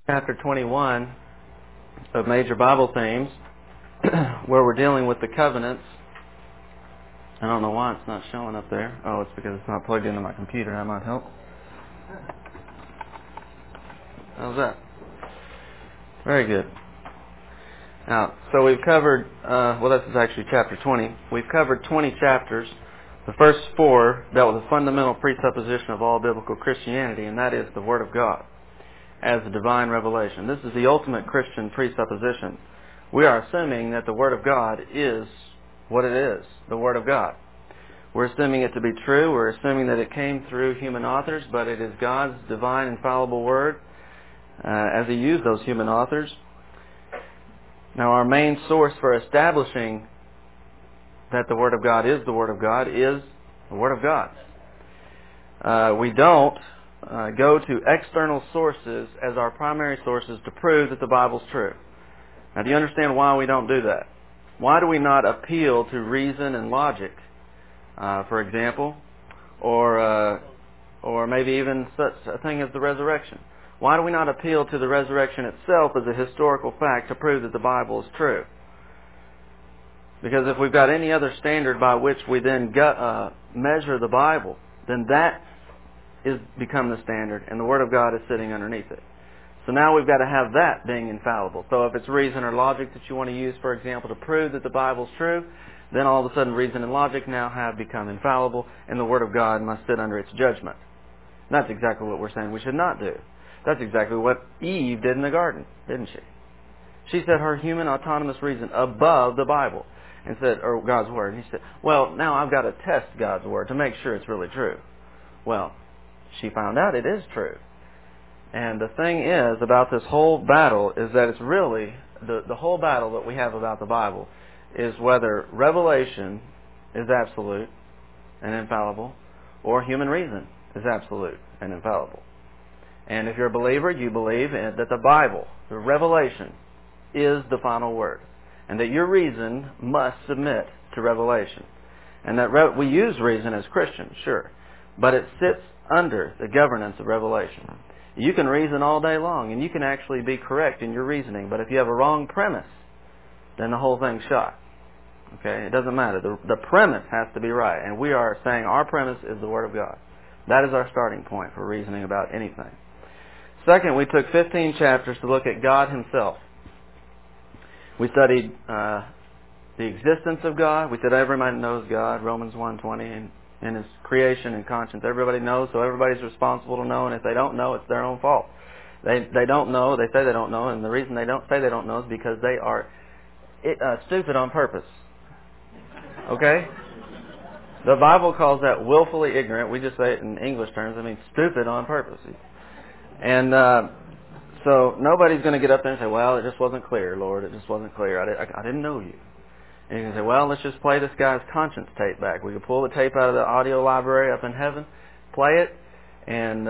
Chapter 21 of Major Bible Themes, where we're dealing with the covenants. I don't know why it's not showing up there. Oh, it's because it's not plugged into my computer. That might help. How's that? Very good. Now, so we've covered, this is actually chapter 20. We've covered 20 chapters. The first 4 dealt with a fundamental presupposition of all biblical Christianity, and that is the Word of God as a divine revelation. This is the ultimate Christian presupposition. We are assuming that the Word of God is what it is, the Word of God. We're assuming it to be true. We're assuming that it came through human authors, but it is God's divine, infallible Word as He used those human authors. Now, our main source for establishing that the Word of God is the Word of God is the Word of God. We don't go to external sources as our primary sources to prove that the Bible's true. Now, do you understand why we don't do that? Why do we not appeal to reason and logic, for example, or maybe even such a thing as the resurrection? Why do we not appeal to the resurrection itself as a historical fact to prove that the Bible is true? Because if we've got any other standard by which we then measure the Bible, then that is become the standard, and the Word of God is sitting underneath it. So now we've got to have that being infallible. So if it's reason or logic that you want to use, for example, to prove that the Bible's true, then all of a sudden reason and logic now have become infallible, and the Word of God must sit under its judgment. And that's exactly what we're saying we should not do. That's exactly what Eve did in the garden, didn't she? She set her human autonomous reason above the Bible and said, or God's Word. And he said, well, now I've got to test God's Word to make sure it's really true. Well, she found out it is true. And the thing is about this whole battle is that it's really, the whole battle that we have about the Bible is whether revelation is absolute and infallible or human reason is absolute and infallible. And if you're a believer, you believe that the Bible, the revelation, is the final word. And that your reason must submit to revelation. And that we use reason as Christians, sure. But it sits under the governance of revelation. You can reason all day long, and you can actually be correct in your reasoning. But if you have a wrong premise, then the whole thing's shot. Okay? It doesn't matter. The premise has to be right. And we are saying our premise is the Word of God. That is our starting point for reasoning about anything. Second, we took 15 chapters to look at God Himself. We studied the existence of God. We said everybody knows God, Romans 1:20, and His creation and conscience. Everybody knows, so everybody's responsible to know, and if they don't know, it's their own fault. They don't know, they say they don't know, and the reason they don't say they don't know is because they are stupid on purpose. Okay? The Bible calls that willfully ignorant. We just say it in English terms. I mean, stupid on purpose. And so nobody's going to get up there and say, well, it just wasn't clear, Lord. It just wasn't clear. I didn't know you. And you can say, well, let's just play this guy's conscience tape back. We can pull the tape out of the audio library up in heaven, play it, and,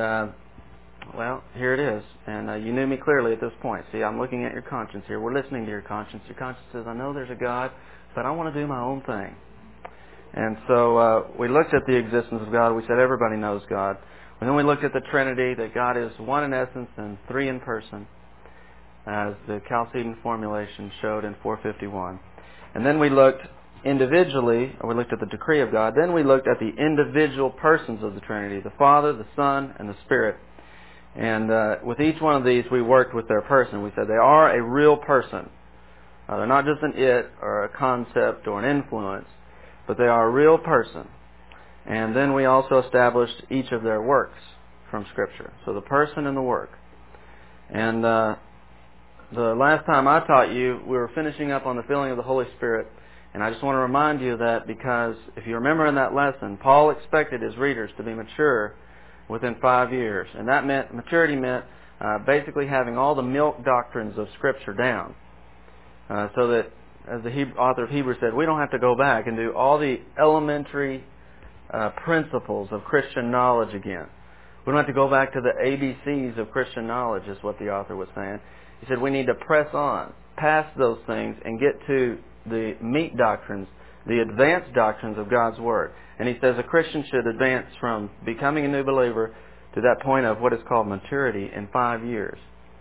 here it is. And you knew me clearly at this point. See, I'm looking at your conscience here. We're listening to your conscience. Your conscience says, I know there's a God, but I want to do my own thing. And so we looked at the existence of God. We said everybody knows God. And then we looked at the Trinity, that God is one in essence and three in person, as the Chalcedon formulation showed in 451. And then we looked individually, or we looked at the decree of God. Then we looked at the individual persons of the Trinity, the Father, the Son, and the Spirit. And with each one of these, we worked with their person. We said they are a real person. They're not just an it or a concept or an influence, but they are a real person. And then we also established each of their works from Scripture. So the person and the work. And the last time I taught you, we were finishing up on the filling of the Holy Spirit. And I just want to remind you of that because if you remember in that lesson, Paul expected his readers to be mature within 5 years. And that maturity meant basically having all the milk doctrines of Scripture down. So that, as the author of Hebrews said, we don't have to go back and do all the elementary principles of Christian knowledge again. We don't have to go back to the ABCs of Christian knowledge, is what the author was saying. He said we need to press on, past those things, and get to the meat doctrines, the advanced doctrines of God's Word. And he says a Christian should advance from becoming a new believer to that point of what is called maturity in 5 years.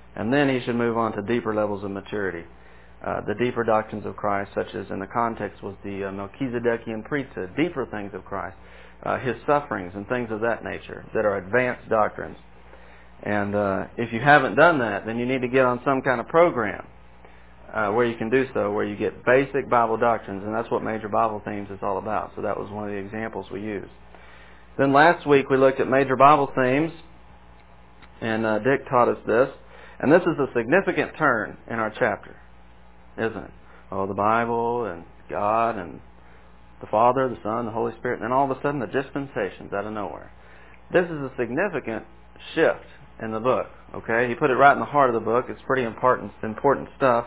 And then he should move on to deeper levels of maturity. The deeper doctrines of Christ, such as in the context was the Melchizedekian priesthood, deeper things of Christ, His sufferings and things of that nature that are advanced doctrines. And if you haven't done that, then you need to get on some kind of program where you can do so, where you get basic Bible doctrines, and that's what Major Bible Themes is all about. So that was one of the examples we used. Then last week we looked at Major Bible Themes, and Dick taught us this. And this is a significant turn in our chapter, isn't it? Oh, the Bible and God and the Father, the Son, the Holy Spirit, and then all of a sudden the dispensations out of nowhere. This is a significant shift in the book. Okay, he put it right in the heart of the book. It's pretty important stuff.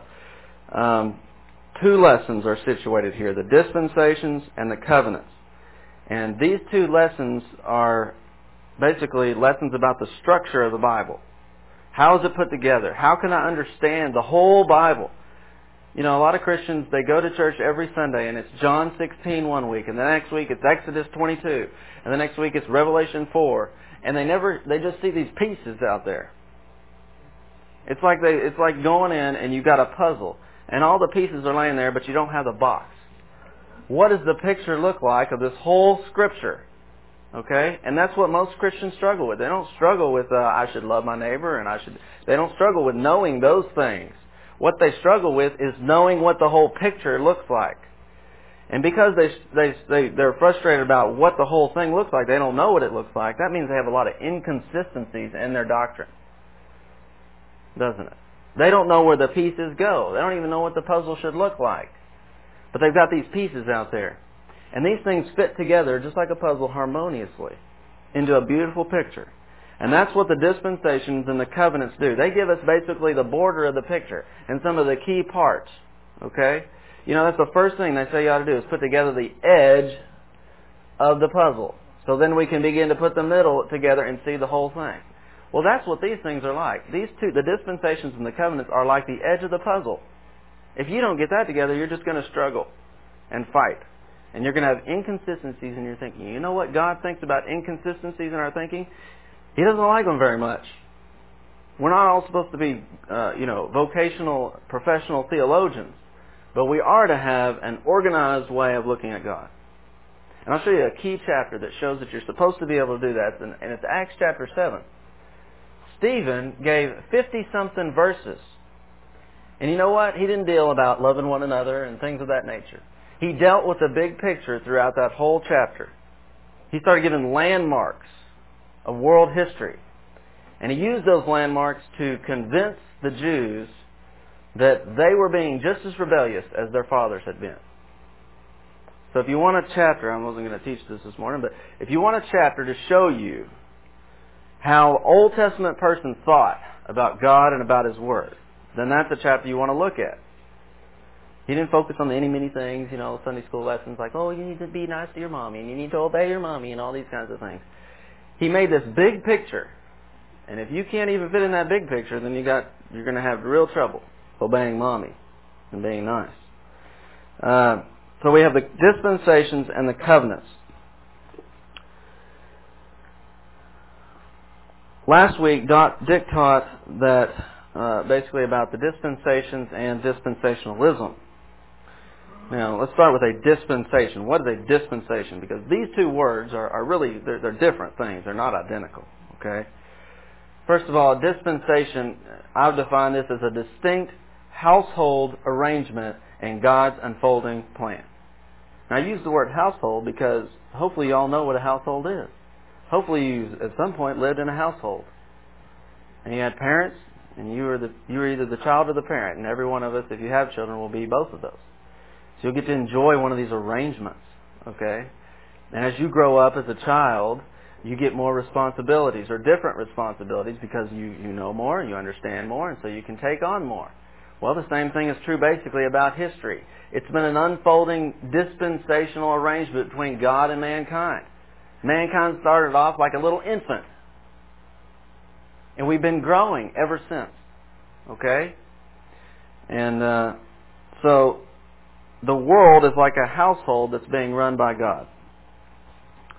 Two lessons are situated here: the dispensations and the covenants. And these two lessons are basically lessons about the structure of the Bible. How is it put together? How can I understand the whole Bible? You know, a lot of Christians, they go to church every Sunday and it's John 16 one week, and the next week it's Exodus 22, and the next week it's Revelation 4, and they just see these pieces out there. It's like going in and you've got a puzzle, and all the pieces are laying there, but you don't have the box. What does the picture look like of this whole Scripture? Okay? And that's what most Christians struggle with. They don't struggle with, I should love my neighbor, and they don't struggle with knowing those things. What they struggle with is knowing what the whole picture looks like. And because they're frustrated about what the whole thing looks like, they don't know what it looks like, that means they have a lot of inconsistencies in their doctrine. Doesn't it? They don't know where the pieces go. They don't even know what the puzzle should look like. But they've got these pieces out there. And these things fit together just like a puzzle harmoniously into a beautiful picture. And that's what the dispensations and the covenants do. They give us basically the border of the picture and some of the key parts. Okay? You know, that's the first thing they say you ought to do is put together the edge of the puzzle. So then we can begin to put the middle together and see the whole thing. Well, that's what these things are like. These two, the dispensations and the covenants, are like the edge of the puzzle. If you don't get that together, you're just going to struggle and fight. And you're going to have inconsistencies in your thinking. You know what God thinks about inconsistencies in our thinking? He doesn't like them very much. We're not all supposed to be, vocational, professional theologians. But we are to have an organized way of looking at God. And I'll show you a key chapter that shows that you're supposed to be able to do that. And it's Acts chapter 7. Stephen gave 50-something verses. And you know what? He didn't deal about loving one another and things of that nature. He dealt with the big picture throughout that whole chapter. He started giving landmarks of world history. And he used those landmarks to convince the Jews that they were being just as rebellious as their fathers had been. So if you want a chapter, I wasn't going to teach this morning, but if you want a chapter to show you how Old Testament person thought about God and about His Word, then that's a chapter you want to look at. He didn't focus on the many things, Sunday school lessons like, oh, you need to be nice to your mommy, and you need to obey your mommy, and all these kinds of things. He made this big picture, and if you can't even fit in that big picture, then you're going to have real trouble obeying mommy and being nice. So we have the dispensations and the covenants. Last week, Dick taught that basically about the dispensations and dispensationalism. Now, let's start with a dispensation. What is a dispensation? Because these two words are really, they're different things. They're not identical. Okay? First of all, a dispensation, I've defined this as a distinct household arrangement in God's unfolding plan. Now, I use the word household because hopefully you all know what a household is. Hopefully you, at some point, lived in a household. And you had parents, and you were either the child or the parent. And every one of us, if you have children, will be both of those. So you'll get to enjoy one of these arrangements, okay? And as you grow up as a child, you get more responsibilities or different responsibilities because you know more, you understand more, and so you can take on more. Well, the same thing is true basically about history. It's been an unfolding dispensational arrangement between God and mankind. Mankind started off like a little infant. And we've been growing ever since. Okay? And so the world is like a household that's being run by God.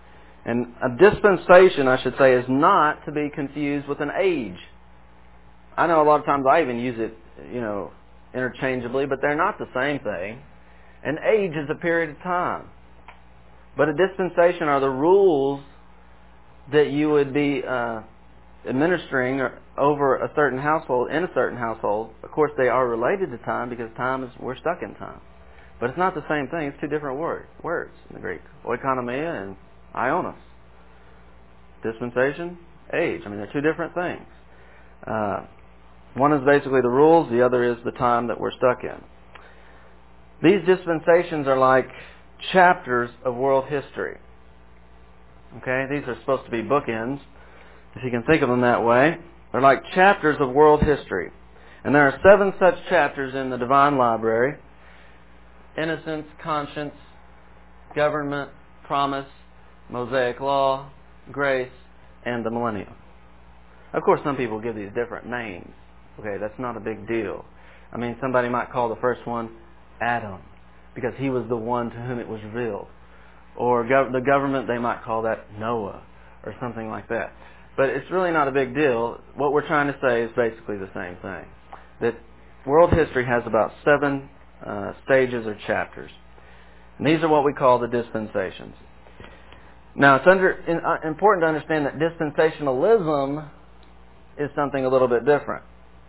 And a dispensation, I should say, is not to be confused with an age. I know a lot of times I even use it, interchangeably, but they're not the same thing. An age is a period of time. But a dispensation are the rules that you would be administering over a certain household, in a certain household. Of course, they are related to time because we're stuck in time. But it's not the same thing. It's two different words in the Greek. Oikonomia and ionos. Dispensation, age. They're two different things. One is basically the rules. The other is the time that we're stuck in. These dispensations are like chapters of world history. Okay? These are supposed to be bookends, if you can think of them that way. They're like chapters of world history. And there are 7 such chapters in the Divine Library. Innocence, conscience, government, promise, Mosaic law, grace, and the millennium. Of course, some people give these different names. Okay, that's not a big deal. Somebody might call the first one Adam, because he was the one to whom it was revealed. Or the government, they might call that Noah, or something like that. But it's really not a big deal. What we're trying to say is basically the same thing. That world history has about 7 stages or chapters. And these are what we call the dispensations. Now, it's important to understand that dispensationalism is something a little bit different.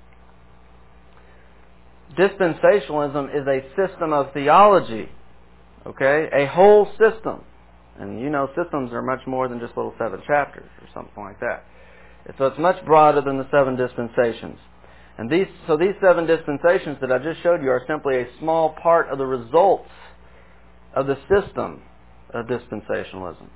Dispensationalism is a system of theology, okay? A whole system. And systems are much more than just little 7 chapters or something like that. So it's much broader than the 7 dispensations. And these 7 dispensations that I just showed you are simply a small part of the results of the system of dispensationalism.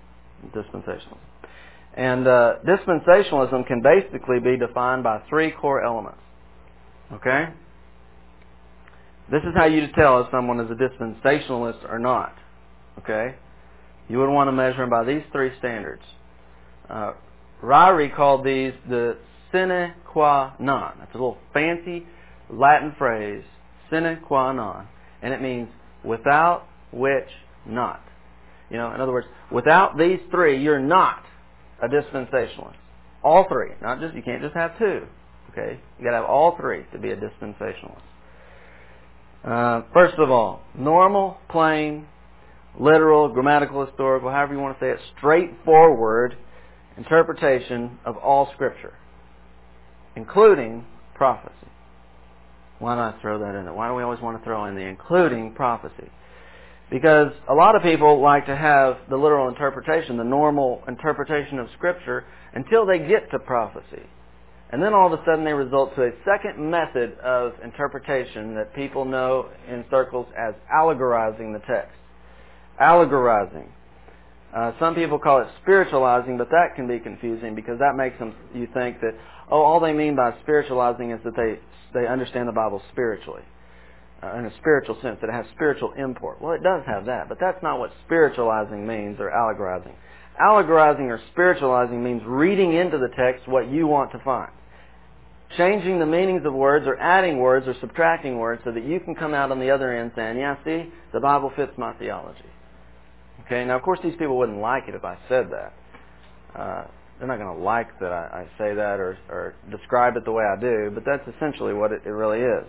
And dispensationalism can basically be defined by 3 core elements. Okay? This is how you tell if someone is a dispensationalist or not. Okay? You would want to measure them by these 3 standards. Ryrie called these the sine qua non. That's a little fancy Latin phrase, sine qua non. And it means without which not. In other words, without these 3, you're not a dispensationalist. All 3. You can't just have 2. Okay? You got to have all 3 to be a dispensationalist. First of all, normal, plain, literal, grammatical, historical, however you want to say it, straightforward interpretation of all Scripture, including prophecy. Why not throw that in there? Why do we always want to throw in the including prophecy? Because a lot of people like to have the literal interpretation, the normal interpretation of Scripture, until they get to prophecy. And then all of a sudden they result to a second method of interpretation that people know in circles as allegorizing the text. Allegorizing. Some people call it spiritualizing, but that can be confusing because that makes you think that, all they mean by spiritualizing is that they understand the Bible spiritually. In a spiritual sense, that it has spiritual import. Well, it does have that, but that's not what spiritualizing means or allegorizing. Allegorizing or spiritualizing means reading into the text what you want to find. Changing the meanings of words or adding words or subtracting words so that you can come out on the other end saying, yeah, see, the Bible fits my theology. Okay, now of course these people wouldn't like it if I said that. They're not going to like that I say that or describe it the way I do, but that's essentially what it really is.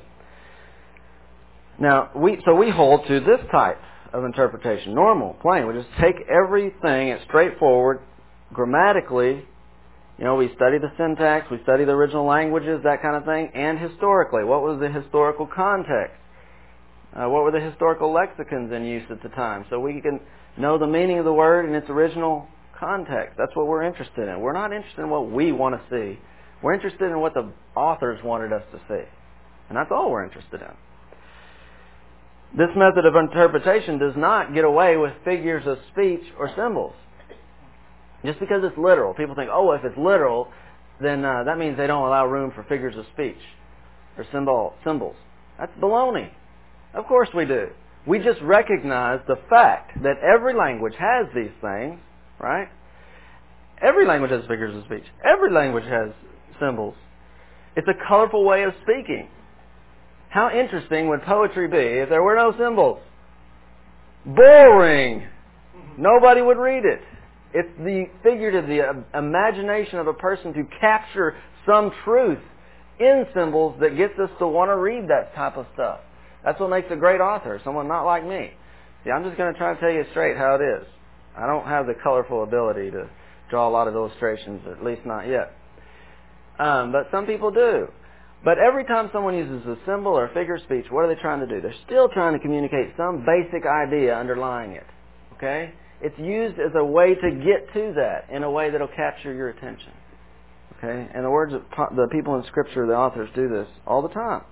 Now, we hold to this type of interpretation. Normal, plain. We just take everything as straightforward, grammatically. We study the syntax, we study the original languages, that kind of thing, and historically. What was the historical context? What were the historical lexicons in use at the time? So we can know the meaning of the word in its original context. That's what we're interested in. We're not interested in what we want to see. We're interested in what the authors wanted us to see. And that's all we're interested in. This method of interpretation does not get away with figures of speech or symbols. Just because it's literal. People think, if it's literal, then that means they don't allow room for figures of speech or symbols. That's baloney. Of course we do. We just recognize the fact that every language has these things, right? Every language has figures of speech. Every language has symbols. It's a colorful way of speaking. How interesting would poetry be if there were no symbols? Boring. Nobody would read it. It's the imagination of a person to capture some truth in symbols that gets us to want to read that type of stuff. That's what makes a great author, someone not like me. See, I'm just going to try to tell you straight how it is. I don't have the colorful ability to draw a lot of illustrations, at least not yet. But some people do. But every time someone uses a symbol or a figure of speech, what are they trying to do? They're still trying to communicate some basic idea underlying it. Okay? It's used as a way to get to that in a way that will capture your attention. Okay? And the words of the people in Scripture, the authors, do this all the time.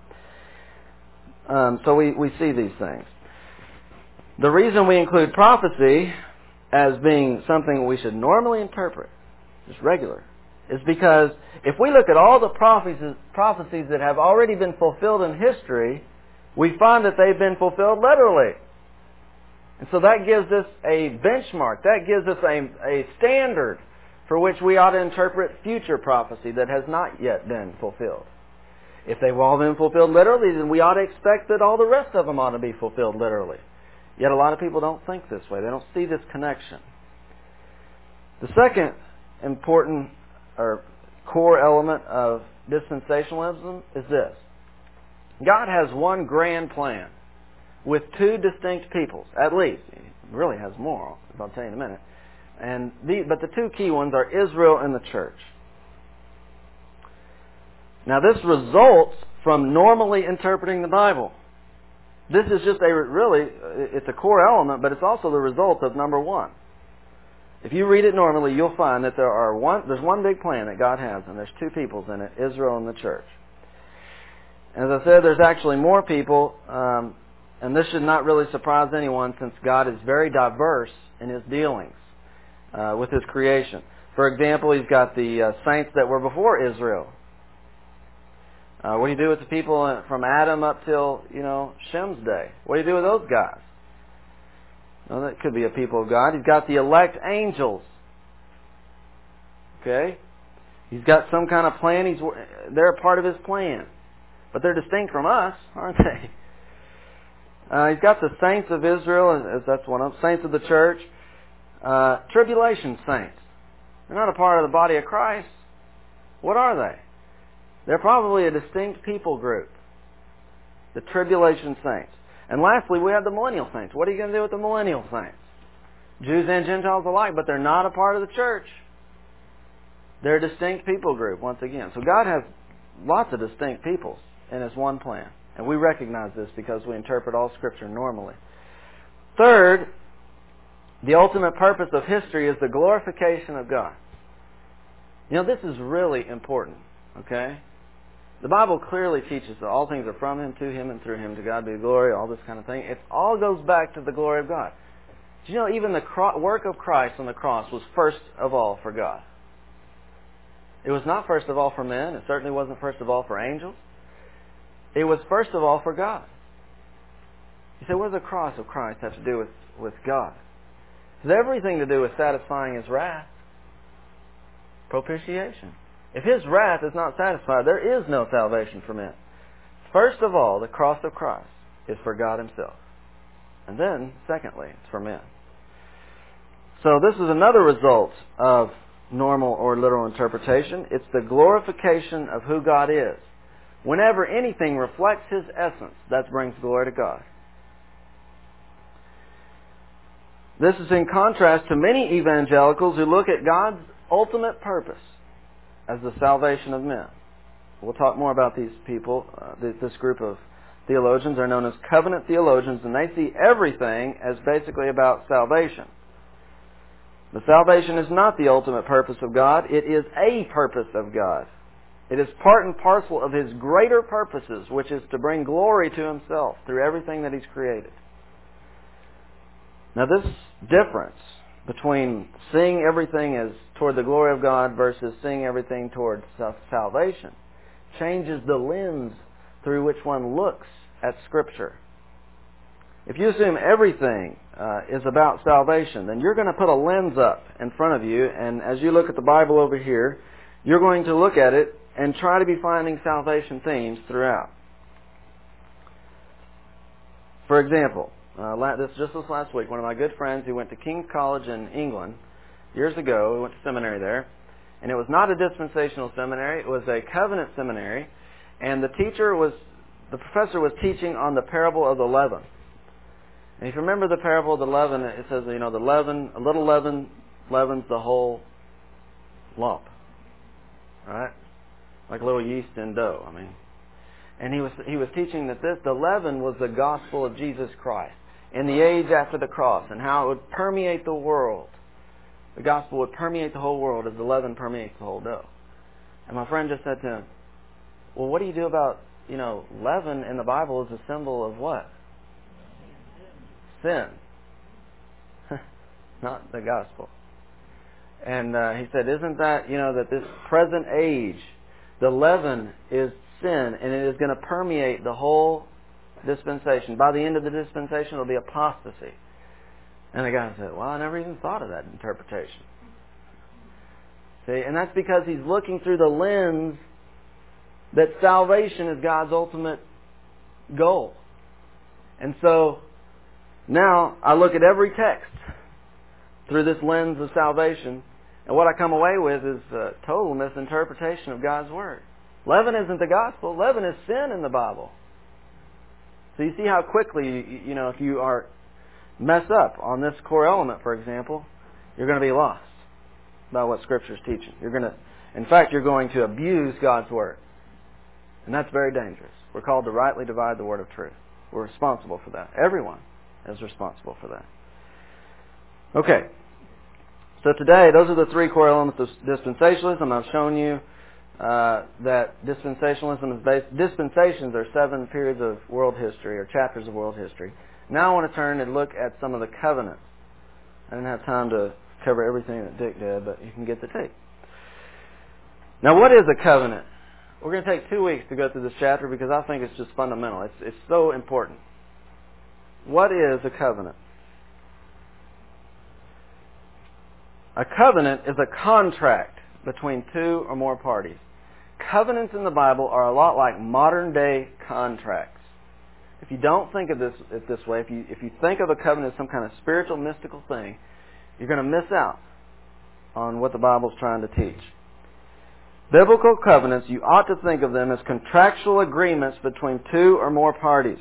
So we see these things. The reason we include prophecy as being something we should normally interpret, just regular, is because if we look at all the prophecies that have already been fulfilled in history, we find that they've been fulfilled literally. And so that gives us a benchmark. That gives us a standard for which we ought to interpret future prophecy that has not yet been fulfilled. If they've all been fulfilled literally, then we ought to expect that all the rest of them ought to be fulfilled literally. Yet a lot of people don't think this way. They don't see this connection. The second important or core element of dispensationalism is this. God has one grand plan with two distinct peoples, at least. He really has more, as I'll tell you in a minute. But the two key ones are Israel and the church. Now this results from normally interpreting the Bible. This is just it's a core element, but it's also the result of number one. If you read it normally, you'll find that there's one big plan that God has, and there's two peoples in it, Israel and the church. As I said, there's actually more people, and this should not really surprise anyone since God is very diverse in His dealings with His creation. For example, He's got the saints that were before Israel. What do you do with the people from Adam up till, Shem's day? What do you do with those guys? Well, that could be a people of God. He's got the elect angels. Okay? He's got some kind of plan. They're a part of His plan. But they're distinct from us, aren't they? He's got the saints of Israel, as that's one of them, saints of the church. Tribulation saints. They're not a part of the body of Christ. What are they? They're probably a distinct people group. The tribulation saints. And lastly, we have the millennial saints. What are you going to do with the millennial saints? Jews and Gentiles alike, but they're not a part of the church. They're a distinct people group, once again. So God has lots of distinct peoples in His one plan. And we recognize this because we interpret all Scripture normally. Third, the ultimate purpose of history is the glorification of God. This is really important, okay? The Bible clearly teaches that all things are from Him, to Him, and through Him. To God be the glory, all this kind of thing. It all goes back to the glory of God. Do you know even the work of Christ on the cross was first of all for God? It was not first of all for men. It certainly wasn't first of all for angels. It was first of all for God. You say, what does the cross of Christ have to do with God? It has everything to do with satisfying His wrath. Propitiation. If His wrath is not satisfied, there is no salvation for men. First of all, the cross of Christ is for God Himself. And then, secondly, it's for men. So this is another result of normal or literal interpretation. It's the glorification of who God is. Whenever anything reflects His essence, that brings glory to God. This is in contrast to many evangelicals who look at God's ultimate purpose as the salvation of men. We'll talk more about these people. This group of theologians are known as covenant theologians, and they see everything as basically about salvation. The salvation is not the ultimate purpose of God. It is a purpose of God. It is part and parcel of His greater purposes, which is to bring glory to Himself through everything that He's created. Now this difference between seeing everything as toward the glory of God versus seeing everything toward salvation changes the lens through which one looks at Scripture. If you assume everything is about salvation, then you're going to put a lens up in front of you, and as you look at the Bible over here, you're going to look at it and try to be finding salvation themes throughout. For example, this last week, one of my good friends who went to King's College in England years ago, we went to seminary there, and it was not a dispensational seminary, it was a covenant seminary, And the professor was teaching on the parable of the leaven. And if you remember the parable of the leaven, it says, the leaven, a little leaven leavens the whole lump. Right? Like a little yeast in dough. And he was teaching that the leaven was the gospel of Jesus Christ in the age after the cross, and how it would permeate the world. The gospel would permeate the whole world as the leaven permeates the whole dough. And my friend just said to him, well, what do you do about, leaven in the Bible is a symbol of what? Sin. Not the gospel. And he said, isn't that, that this present age, the leaven is sin, and it is going to permeate the whole dispensation. By the end of the dispensation, it'll be apostasy. And the guy said, well, I never even thought of that interpretation. See, and that's because he's looking through the lens that salvation is God's ultimate goal. And so, now I look at every text through this lens of salvation, and what I come away with is a total misinterpretation of God's Word. Leaven isn't the gospel. Leaven is sin in the Bible. So you see how quickly, if you mess up on this core element, for example, you're going to be lost by what Scripture is teaching. In fact, you're going to abuse God's Word. And that's very dangerous. We're called to rightly divide the Word of truth. We're responsible for that. Everyone is responsible for that. Okay. So today, those are the three core elements of dispensationalism. I've shown you that dispensationalism is based... Dispensations are 7 periods of world history, or chapters of world history. Now I want to turn and look at some of the covenants. I didn't have time to cover everything that Dick did, but you can get the tape. Now, what is a covenant? We're going to take 2 weeks to go through this chapter because I think it's just fundamental. It's so important. What is a covenant? A covenant is a contract between 2 or more parties. Covenants in the Bible are a lot like modern-day contracts. If you don't think of it this way, if you think of a covenant as some kind of spiritual, mystical thing, you're going to miss out on what the Bible's trying to teach. Biblical covenants, you ought to think of them as contractual agreements between 2 or more parties.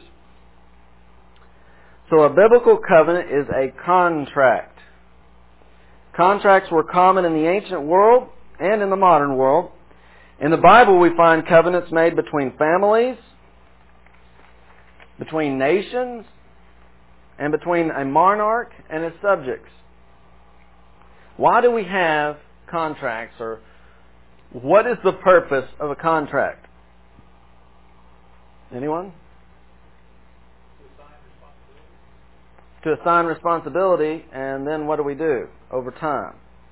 So a biblical covenant is a contract. Contracts were common in the ancient world and in the modern world. In the Bible, we find covenants made between families, between nations, and between a monarch and his subjects. Why do we have contracts, or what is the purpose of a contract? Anyone? To assign responsibility, and then what do? Over time?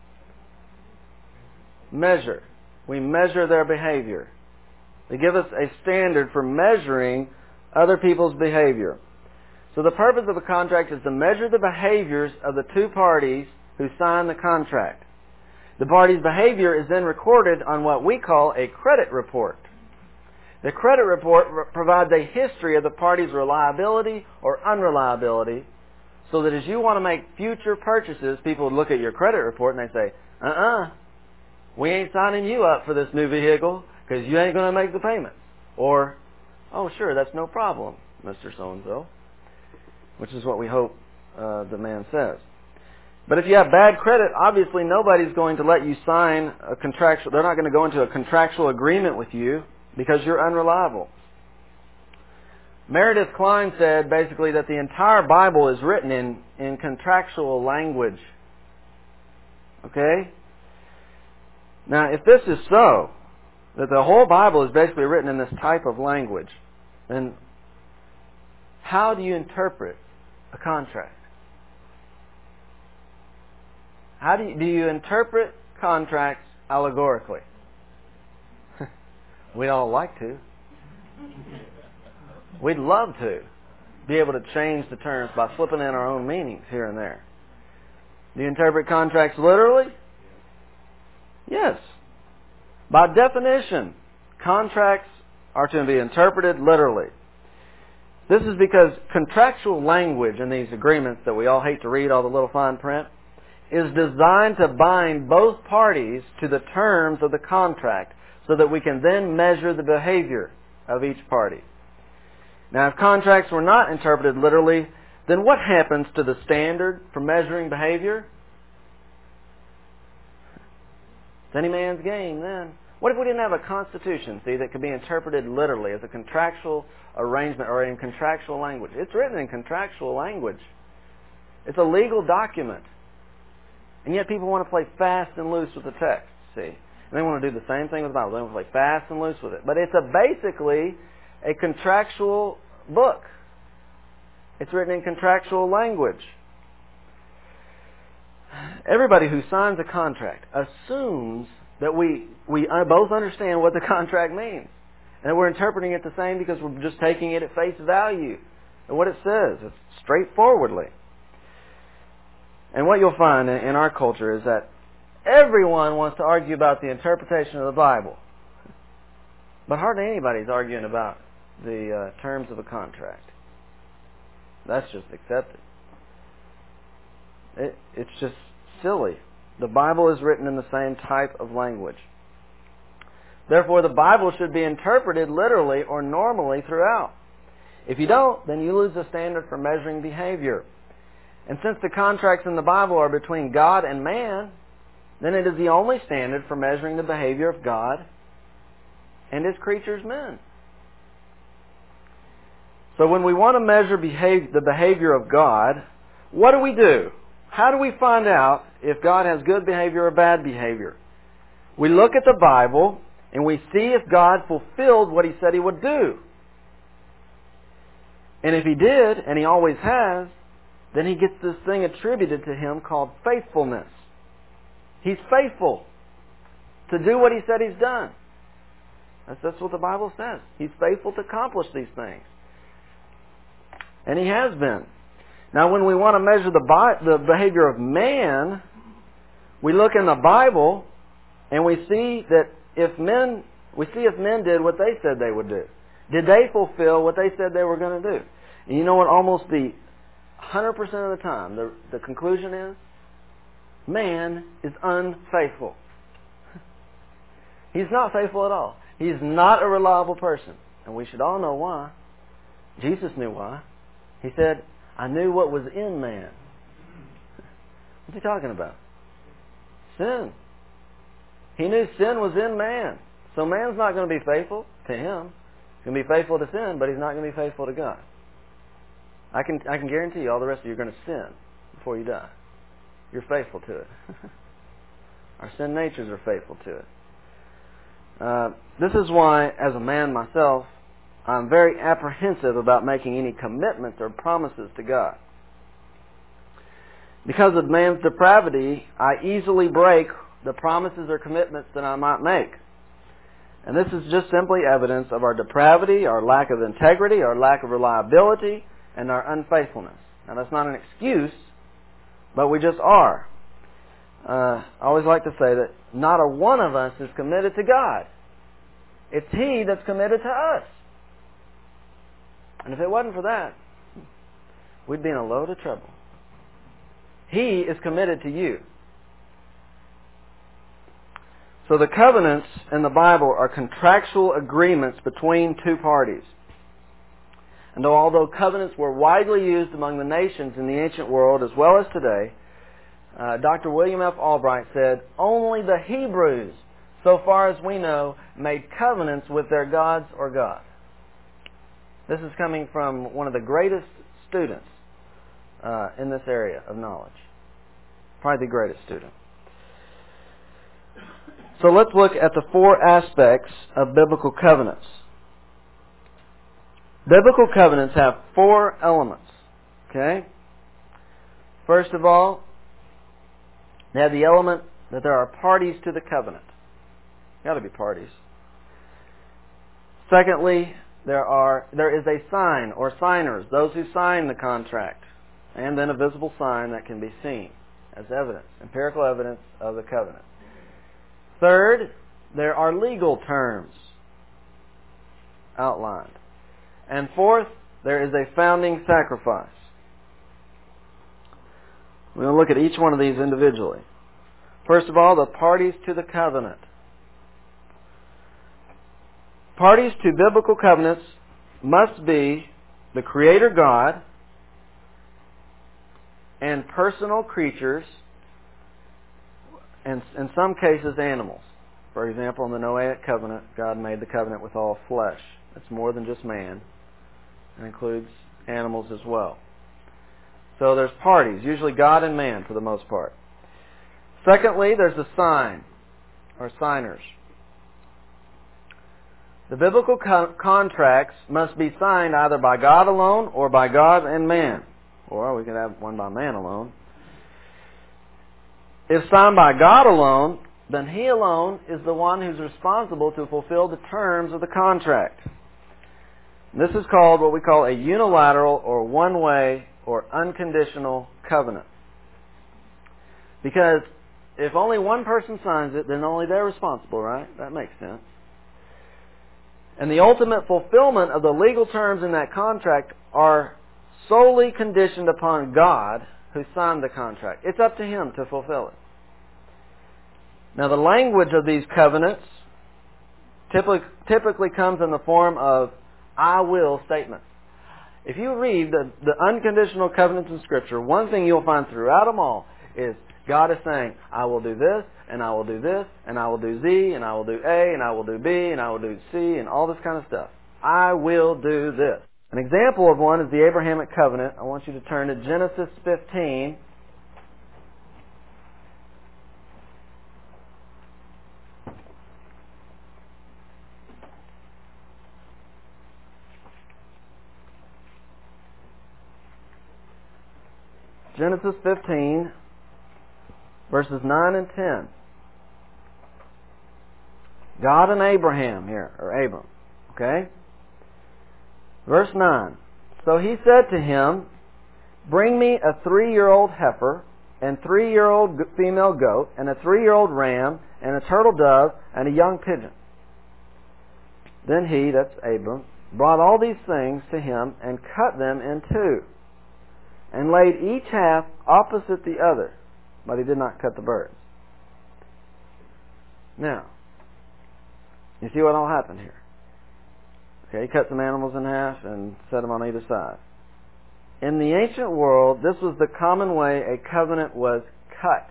Measure. We measure their behavior. They give us a standard for measuring other people's behavior. So the purpose of a contract is to measure the behaviors of the 2 parties who sign the contract. The party's behavior is then recorded on what we call a credit report. The credit report provides a history of the party's reliability or unreliability, so that as you want to make future purchases, people would look at your credit report and they say, we ain't signing you up for this new vehicle because you ain't going to make the payments. Or, oh sure, that's no problem, Mr. So-and-so, which is what we hope the man says. But if you have bad credit, obviously nobody's going to let you sign a contractual... They're not going to go into a contractual agreement with you because you're unreliable. Meredith Kline said basically that the entire Bible is written in contractual language. Okay? Now, if this is so, that the whole Bible is basically written in this type of language, then how do you interpret a contract? How do you interpret contracts allegorically? We don't like to. We'd love to be able to change the terms by flipping in our own meanings here and there. Do you interpret contracts literally? Yes. By definition, contracts are to be interpreted literally. This is because contractual language in these agreements that we all hate to read, all the little fine print, is designed to bind both parties to the terms of the contract so that we can then measure the behavior. of each party. Now, if contracts were not interpreted literally, then what happens to the standard for measuring behavior? It's any man's game then. What if we didn't have a constitution, that could be interpreted literally as a contractual arrangement or in contractual language? It's written in contractual language. It's a legal document. And yet people want to play fast and loose with the text, see. And they want to do the same thing with the Bible. They want to play fast and loose with it. But it's basically a contractual book. It's written in contractual language. Everybody who signs a contract assumes that we both understand what the contract means. And that we're interpreting it the same because we're just taking it at face value. And what it says, it's straightforwardly. And what you'll find in our culture is that everyone wants to argue about the interpretation of the Bible. But hardly anybody's arguing about the terms of a contract. That's just accepted. It's just silly. The Bible is written in the same type of language. Therefore, the Bible should be interpreted literally or normally throughout. If you don't, then you lose the standard for measuring behavior. And since the contracts in the Bible are between God and man, then it is the only standard for measuring the behavior of God and His creatures, men. So when we want to measure the behavior of God, what do? How do we find out if God has good behavior or bad behavior? We look at the Bible and we see if God fulfilled what He said He would do. And if He did, and He always has, then He gets this thing attributed to Him called faithfulness. He's faithful to do what He said He's done. That's what the Bible says. He's faithful to accomplish these things. And He has been. Now, when we want to measure the behavior of man, we look in the Bible and we see that if men did what they said they would do. Did they fulfill what they said they were going to do? And you know what? Almost 100% of the time, the conclusion is, man is unfaithful. He's not faithful at all. He's not a reliable person. And we should all know why. Jesus knew why. He said, I knew what was in man. What's He talking about? Sin. He knew sin was in man. So man's not going to be faithful to Him. He's going to be faithful to sin, but he's not going to be faithful to God. I can guarantee you all the rest of you are going to sin before you die. You're faithful to it. Our sin natures are faithful to it. This is why, as a man myself, I'm very apprehensive about making any commitments or promises to God. Because of man's depravity, I easily break the promises or commitments that I might make. And this is just simply evidence of our depravity, our lack of integrity, our lack of reliability, and our unfaithfulness. Now, that's not an excuse, but we just are. I always like to say that not a one of us is committed to God. It's He that's committed to us. And if it wasn't for that, we'd be in a load of trouble. He is committed to you. So the covenants in the Bible are contractual agreements between two parties. And although covenants were widely used among the nations in the ancient world as well as today, Dr. William F. Albright said, only the Hebrews, so far as we know, made covenants with their gods or God. This is coming from one of the greatest students in this area of knowledge. Probably the greatest student. So let's look at the four aspects of biblical covenants. Biblical covenants have four elements. Okay? First of all, they have the element that there are parties to the covenant. Got to be parties. Secondly, there is a sign or signers, those who sign the contract, and then a visible sign that can be seen as evidence, empirical evidence of the covenant. Third, there are legal terms outlined. And fourth, there is a founding sacrifice. We're going to look at each one of these individually. First of all, the parties to the covenant. Parties to biblical covenants must be the Creator God and personal creatures, and in some cases animals. For example, in the Noahic covenant, God made the covenant with all flesh. It's more than just man. It includes animals as well. So there's parties, usually God and man for the most part. Secondly, there's a sign, or signers. The biblical contracts must be signed either by God alone or by God and man. Or we could have one by man alone. If signed by God alone, then He alone is the one who's responsible to fulfill the terms of the contract. This is called what we call a unilateral or one-way or unconditional covenant. Because if only one person signs it, then only they're responsible, right? That makes sense. And the ultimate fulfillment of the legal terms in that contract are solely conditioned upon God who signed the contract. It's up to Him to fulfill it. Now the language of these covenants typically comes in the form of I will statements. If you read the unconditional covenants in Scripture, one thing you'll find throughout them all is God is saying, I will do this, and I will do this, and I will do Z, and I will do A, and I will do B, and I will do C, and all this kind of stuff. I will do this. An example of one is the Abrahamic covenant. I want you to turn to Genesis 15. Genesis 15, verses 9 and 10. God and Abraham here, or Abram. Okay? Verse 9. So he said to him, bring me a 3-year-old heifer, and 3-year-old female goat, and a 3-year-old ram, and a turtle dove, and a young pigeon. Then he, that's Abram, brought all these things to him, and cut them in two, and laid each half opposite the other, but he did not cut the birds. Now, you see what all happened here? Okay, he cut some animals in half and set them on either side. In the ancient world, this was the common way a covenant was cut.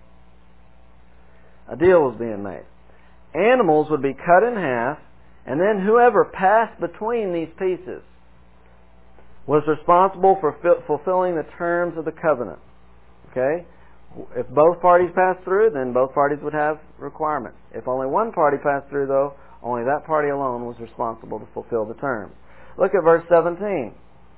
A deal was being made. Animals would be cut in half, and then whoever passed between these pieces was responsible for fulfilling the terms of the covenant. Okay? If both parties passed through, then both parties would have requirements. If only one party passed through, though, only that party alone was responsible to fulfill the terms. Look at verse 17.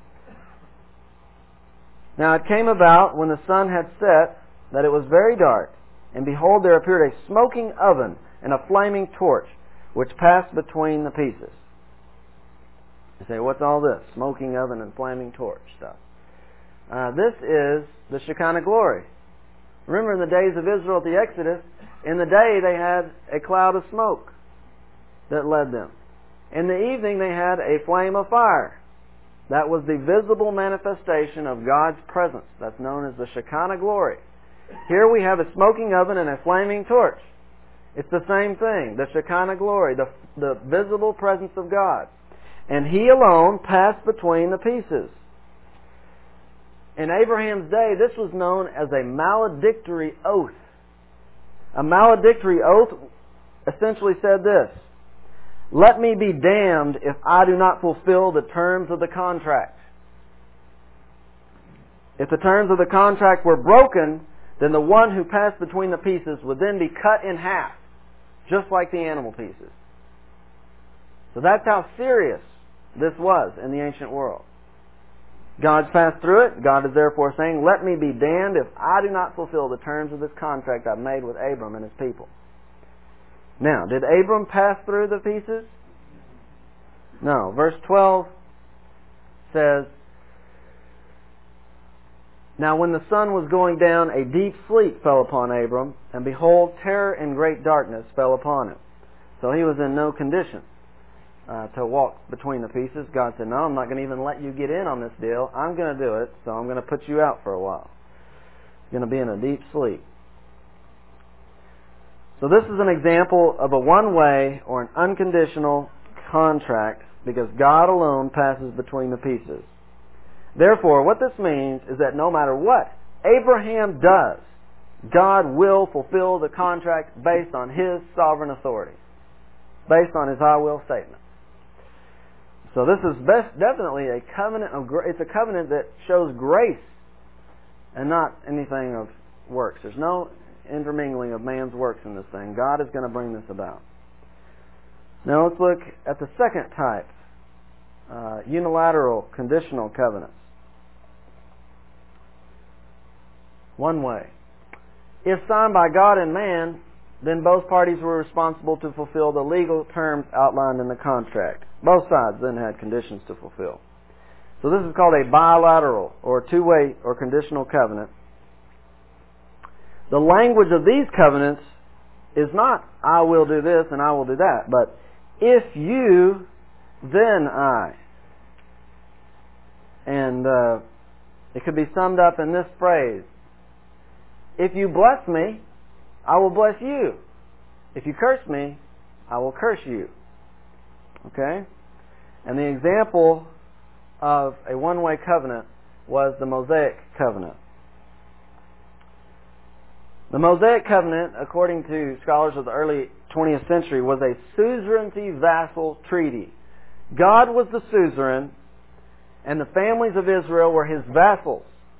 Now it came about when the sun had set that it was very dark, and behold, there appeared a smoking oven and a flaming torch, which passed between the pieces. You say, what's all this? Smoking oven and flaming torch stuff. This is the Shekinah glory. Remember in the days of Israel at the Exodus, in the day they had a cloud of smoke that led them. In the evening they had a flame of fire. That was the visible manifestation of God's presence. That's known as the Shekinah glory. Here we have a smoking oven and a flaming torch. It's the same thing, the Shekinah glory, the visible presence of God. And He alone passed between the pieces. In Abraham's day, this was known as a maledictory oath. A maledictory oath essentially said this: let me be damned if I do not fulfill the terms of the contract. If the terms of the contract were broken, then the one who passed between the pieces would then be cut in half, just like the animal pieces. So that's how serious this was in the ancient world. God's passed through it. God is therefore saying, let me be damned if I do not fulfill the terms of this contract I've made with Abram and his people. Now, did Abram pass through the pieces? No. Verse 12 says, now when the sun was going down, a deep sleep fell upon Abram, and behold, terror and great darkness fell upon him. So he was in no condition to walk between the pieces. God said, no, I'm not going to even let you get in on this deal. I'm going to do it, so I'm going to put you out for a while. You're going to be in a deep sleep. So this is an example of a one-way or an unconditional contract because God alone passes between the pieces. Therefore, what this means is that no matter what Abraham does, God will fulfill the contract based on His sovereign authority, based on His I will statement. So this is definitely a covenant of it's a covenant that shows grace and not anything of works. There's no intermingling of man's works in this thing. God is going to bring this about. Now let's look at the second type, unilateral conditional covenants. One way. If signed by God and man, then both parties were responsible to fulfill the legal terms outlined in the contract. Both sides then had conditions to fulfill. So this is called a bilateral or two-way or conditional covenant. The language of these covenants is not, I will do this and I will do that, but if you, then I. And it could be summed up in this phrase: if you bless me, I will bless you. If you curse me, I will curse you. Okay? And the example of a one-way covenant was the Mosaic covenant. The Mosaic covenant, according to scholars of the early 20th century, was a suzerainty vassal treaty. God was the suzerain, and the families of Israel were His vassals.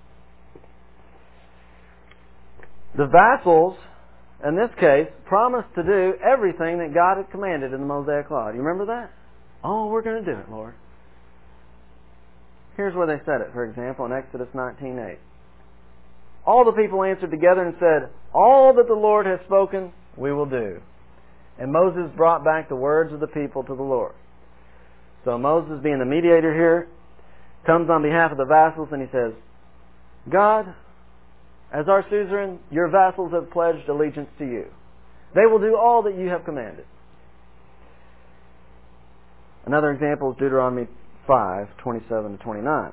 The vassals, in this case, promised to do everything that God had commanded in the Mosaic Law. Do you remember that? Oh, we're going to do it, Lord. Here's where they said it, for example, in Exodus 19:8. All the people answered together and said, all that the Lord has spoken, we will do. And Moses brought back the words of the people to the Lord. So Moses, being the mediator here, comes on behalf of the vassals and he says, God, as our suzerain, your vassals have pledged allegiance to you. They will do all that you have commanded. Another example is Deuteronomy 5:27-29.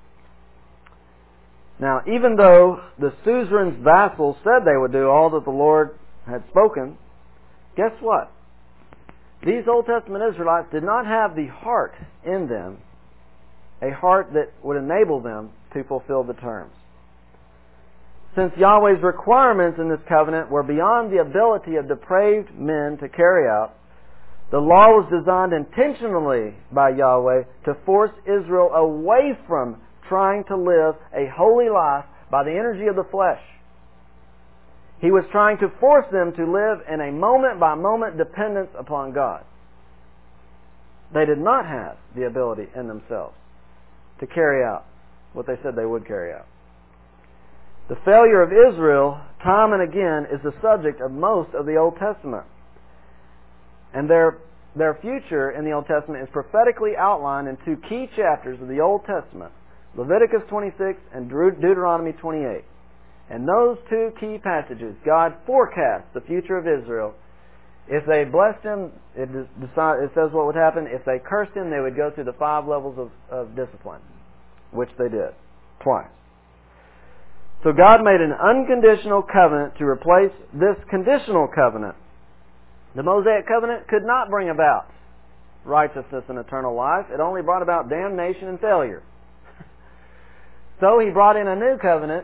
Now, even though the suzerain's vassals said they would do all that the Lord had spoken, guess what? These Old Testament Israelites did not have the heart in them, a heart that would enable them to fulfill the terms. Since Yahweh's requirements in this covenant were beyond the ability of depraved men to carry out, the law was designed intentionally by Yahweh to force Israel away from trying to live a holy life by the energy of the flesh. He was trying to force them to live in a moment-by-moment dependence upon God. They did not have the ability in themselves to carry out what they said they would carry out. The failure of Israel, time and again, is the subject of most of the Old Testament. And their future in the Old Testament is prophetically outlined in two key chapters of the Old Testament, Leviticus 26 and Deuteronomy 28. In those two key passages, God forecasts the future of Israel. If they blessed him, it says what would happen. If they cursed him, they would go through the 5 levels of discipline, which they did twice. So God made an unconditional covenant to replace this conditional covenant. The Mosaic covenant could not bring about righteousness and eternal life. It only brought about damnation and failure. So He brought in a new covenant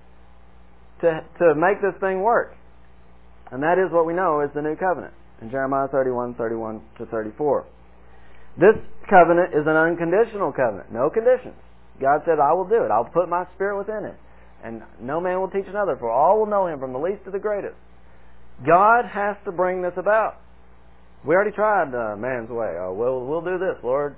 to make this thing work. And that is what we know as the new covenant in Jeremiah 31:31-34. This covenant is an unconditional covenant. No conditions. God said, I will do it. I'll put my Spirit within it. And no man will teach another, for all will know Him from the least to the greatest. God has to bring this about. We already tried man's way. Oh, we'll do this, Lord.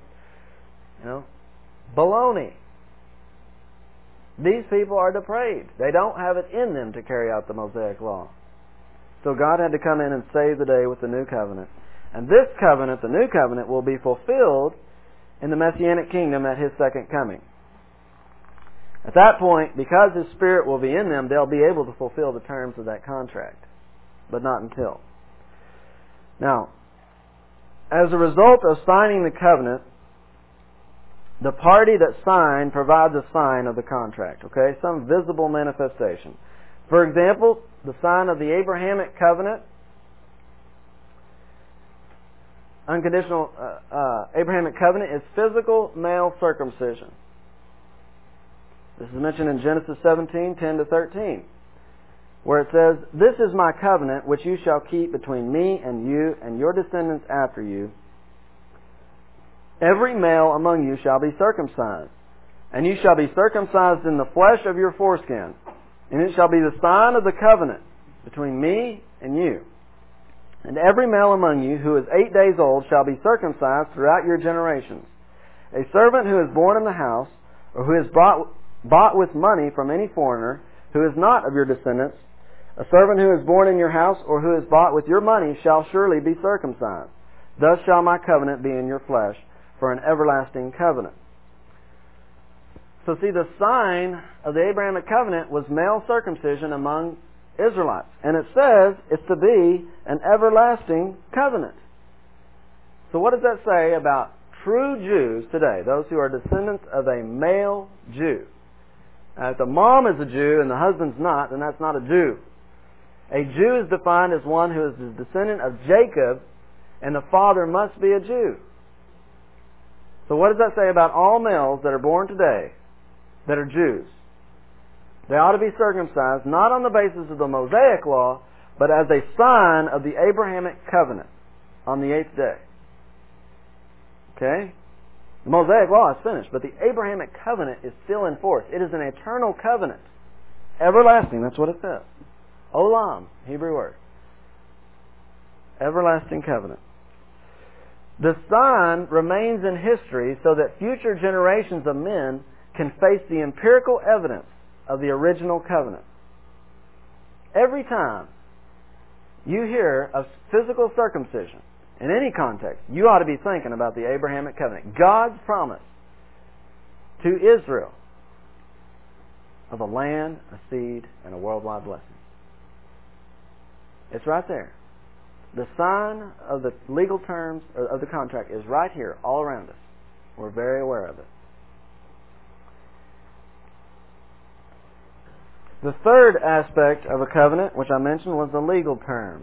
Baloney. These people are depraved. They don't have it in them to carry out the Mosaic Law. So God had to come in and save the day with the new covenant. And this covenant, the new covenant, will be fulfilled in the Messianic kingdom at His second coming. At that point, because His Spirit will be in them, they'll be able to fulfill the terms of that contract. But not until. Now, as a result of signing the covenant, the party that signed provides a sign of the contract, okay? Some visible manifestation. For example, the sign of the Abrahamic covenant unconditional Abrahamic covenant is physical male circumcision. This is mentioned in Genesis 17:10-13, where it says, "This is my covenant which you shall keep between me and you and your descendants after you. Every male among you shall be circumcised, and you shall be circumcised in the flesh of your foreskin, and it shall be the sign of the covenant between me and you. And every male among you who is 8 days old shall be circumcised throughout your generations. A servant who is born in the house, or who is bought with money from any foreigner who is not of your descendants, a servant who is born in your house or who is bought with your money shall surely be circumcised. Thus shall my covenant be in your flesh for an everlasting covenant." So see, the sign of the Abrahamic covenant was male circumcision among Israelites. And it says it's to be an everlasting covenant. So what does that say about true Jews today, those who are descendants of a male Jew? If the mom is a Jew and the husband's not, then that's not a Jew. A Jew is defined as one who is the descendant of Jacob, and the father must be a Jew. So what does that say about all males that are born today that are Jews? They ought to be circumcised not on the basis of the Mosaic law, but as a sign of the Abrahamic covenant on the 8th day. Okay? The Mosaic law is finished, but the Abrahamic covenant is still in force. It is an eternal covenant. Everlasting, that's what it says. Olam, Hebrew word. Everlasting covenant. The sign remains in history so that future generations of men can face the empirical evidence of the original covenant. Every time you hear of physical circumcision, in any context, you ought to be thinking about the Abrahamic covenant. God's promise to Israel of a land, a seed, and a worldwide blessing. It's right there. The sign of the legal terms of the contract is right here, all around us. We're very aware of it. The third aspect of a covenant, which I mentioned, was the legal terms.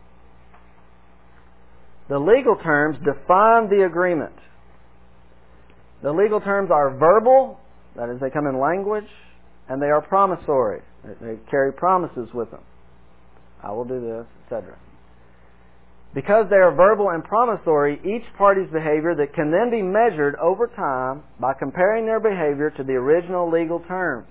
The legal terms define the agreement. The legal terms are verbal, that is, they come in language, and they are promissory. They carry promises with them. I will do this, etc. Because they are verbal and promissory, each party's behavior that can then be measured over time by comparing their behavior to the original legal terms.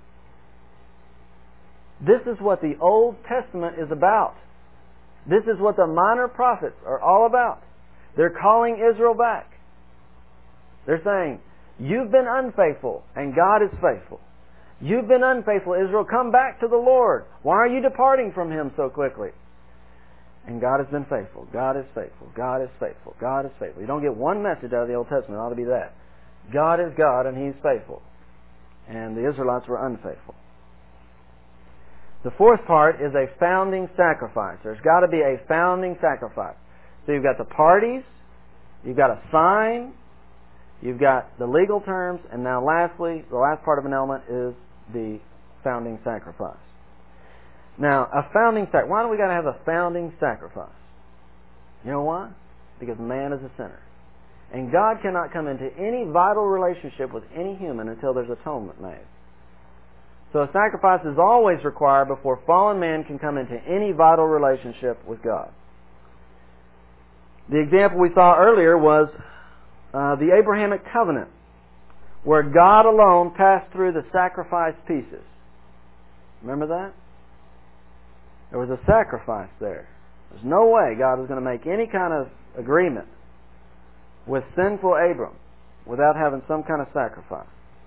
This is what the Old Testament is about. This is what the minor prophets are all about. They're calling Israel back. They're saying, you've been unfaithful and God is faithful. You've been unfaithful, Israel. Come back to the Lord. Why are you departing from Him so quickly? And God has been faithful. God is faithful. God is faithful. God is faithful. You don't get one message out of the Old Testament. It ought to be that. God is God and He's faithful. And the Israelites were unfaithful. The fourth part is a founding sacrifice. There's got to be a founding sacrifice. So you've got the parties, you've got a sign, you've got the legal terms, and now lastly, the last part of an element is the founding sacrifice. Now, a founding sacrifice. Why do we got to have a founding sacrifice? You know why? Because man is a sinner. And God cannot come into any vital relationship with any human until there's atonement made. So a sacrifice is always required before fallen man can come into any vital relationship with God. The example we saw earlier was the Abrahamic covenant, where God alone passed through the sacrifice pieces. Remember that? There was a sacrifice there. There's no way God was going to make any kind of agreement with sinful Abram without having some kind of sacrifice.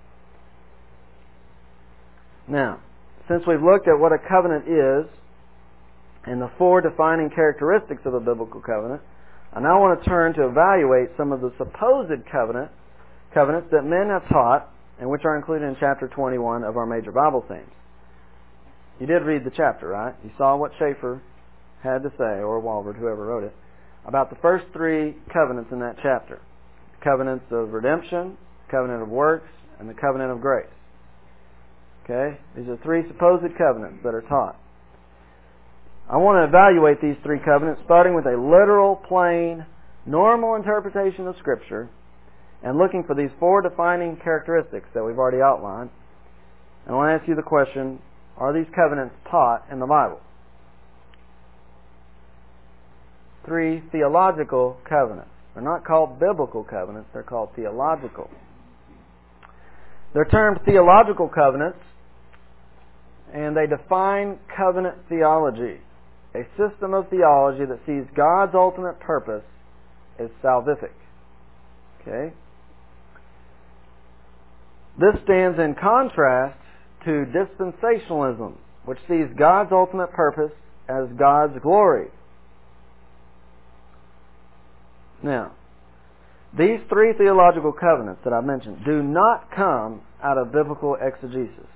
Now, since we've looked at what a covenant is and the four defining characteristics of a biblical covenant, I now want to turn to evaluate some of the supposed covenants that men have taught and which are included in chapter 21 of our major Bible themes. You did read the chapter, right? You saw what Schaeffer had to say, or Walvoord, whoever wrote it, about the first three covenants in that chapter. The covenants of redemption, the covenant of works, and the covenant of grace. Okay? These are three supposed covenants that are taught. I want to evaluate these three covenants starting with a literal, plain normal interpretation of Scripture and looking for these 4 defining characteristics that we've already outlined. And I want to ask you the question, are these covenants taught in the Bible? 3 theological covenants. They're not called biblical covenants, they're called theological. They're termed theological covenants, and they define covenant theology, a system of theology that sees God's ultimate purpose as salvific. Okay? This stands in contrast to dispensationalism, which sees God's ultimate purpose as God's glory. Now, these 3 theological covenants that I mentioned do not come out of biblical exegesis.